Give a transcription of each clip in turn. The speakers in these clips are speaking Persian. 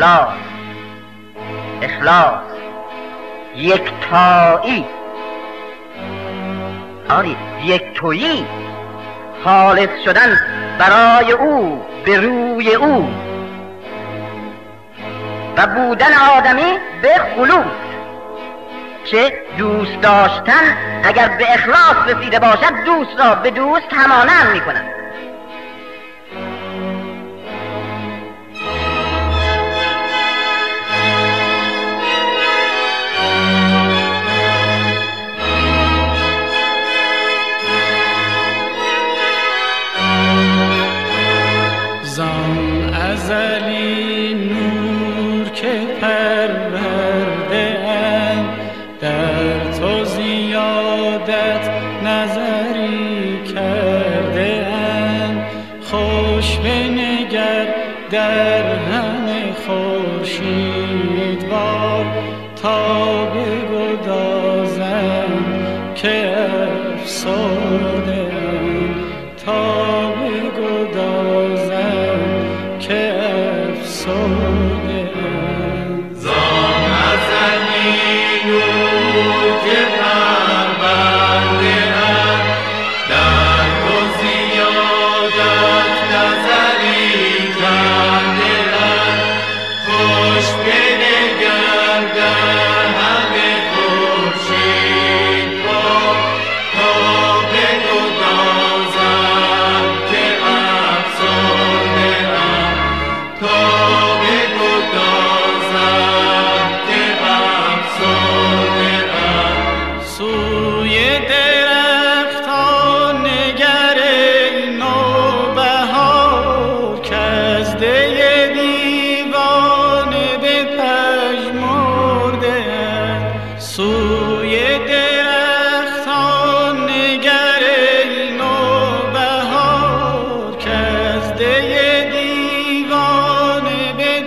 اخلاص، یکتایی، آری یکتایی، خالص شدن برای او، به روی او، و بودن آدمی به خلوص، که دوست داشتن اگر به اخلاص رسیده باشد دوست را به دوست همانند می کند. زان ازلی نور که پرورده ام، در تو زیادت نظری کرده ام. خوش بنگر در همه خورشیدوار، تا بگدازم که افسرده ام، تا بگدازم که افسرده ام. زان ازلی نور که پرورده ام، در تو زیادت نظری کرده ام. خوش بنگر در همه خورشیدوار، تا بگدازم که افسرده ام، تا بگدازم که افسرده ام. سوی درختان نگر ای نوبهار، کز دی دیوانه بپژمرده ام. سوی درختان نگر ای نوبهار، کز دی دیوانه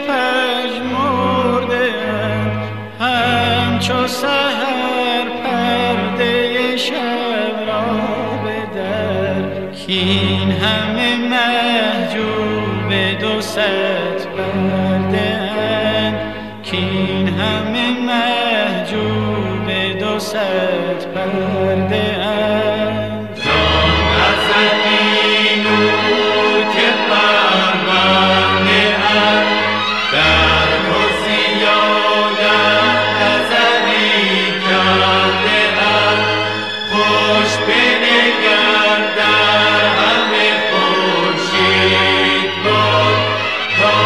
بپژمرده ام. همچو سحر پرده شب را بدر، کاین همه محجوب دو صد پرده اند، کاین همه محجوب دو صد پرده اند. زان ازلی نور که پرورده ام، در تو زیادت نظری کرده ام. خوش بنگر در همه خورشیدوار، تا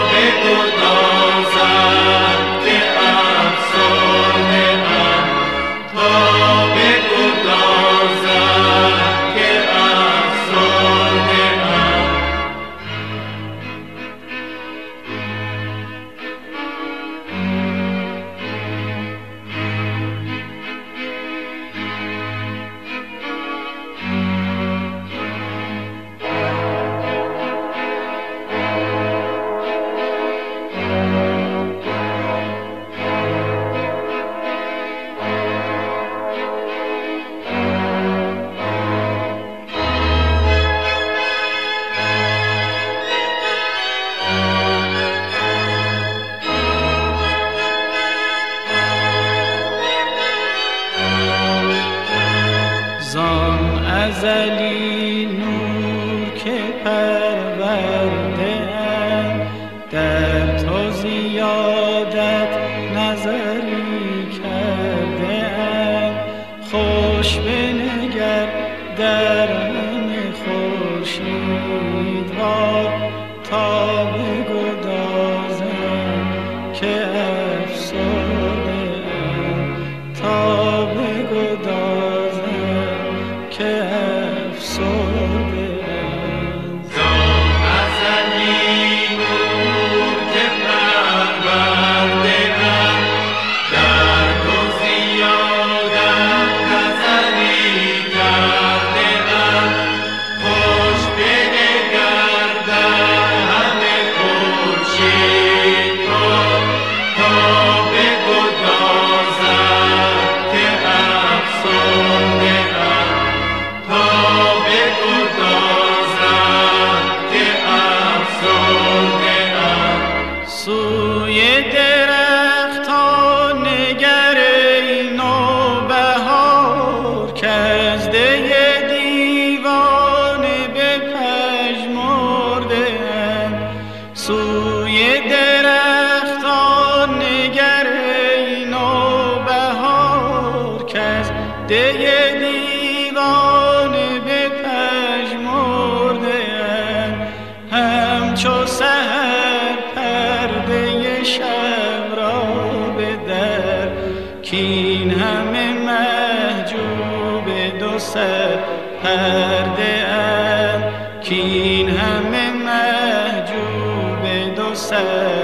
بگدازم که افسرده ام، تا بگدازم که افسرده ام. زان ازلی نور که پرورده ام، در تو زیادت نظری کرده ام. خوش بنگر در همه خورشیدوار، تا بگدازم که افسرده ام، تا بگدازم که افسرده ام. زان ازلی نور که پرورده ام، در تو زیادت نظری کرده ام. خوش بنگر ده دیوانه به پژمرده‌اند، همچو سحر پرده شب را به در، کین همه محجوب دو صد پرده اند، کین همه محجوب دو صد